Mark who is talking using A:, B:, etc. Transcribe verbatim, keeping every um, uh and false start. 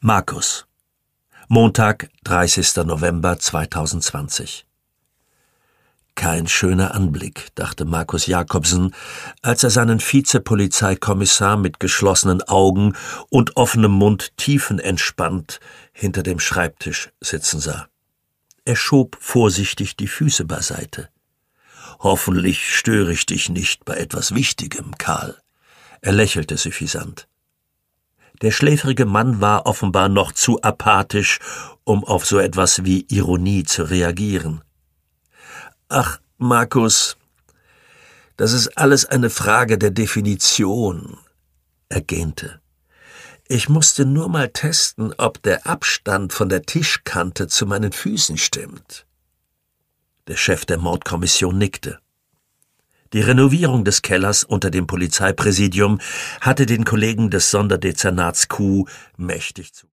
A: Markus. Montag, dreißigster November zweitausendzwanzig. Kein schöner Anblick, dachte Markus Jacobsen, als er seinen Vizepolizeikommissar mit geschlossenen Augen und offenem Mund tiefenentspannt hinter dem Schreibtisch sitzen sah. Er schob vorsichtig die Füße beiseite. »Hoffentlich störe ich dich nicht bei etwas Wichtigem, Karl.« Er lächelte suffisant. Der schläfrige Mann war offenbar noch zu apathisch, um auf so etwas wie Ironie zu reagieren. »Ach, Markus, das ist alles eine Frage der Definition«, er gähnte. »Ich musste nur mal testen, ob der Abstand von der Tischkante zu meinen Füßen stimmt.« Der Chef der Mordkommission nickte. Die Renovierung des Kellers unter dem Polizeipräsidium hatte den Kollegen des Sonderdezernats Q mächtig zu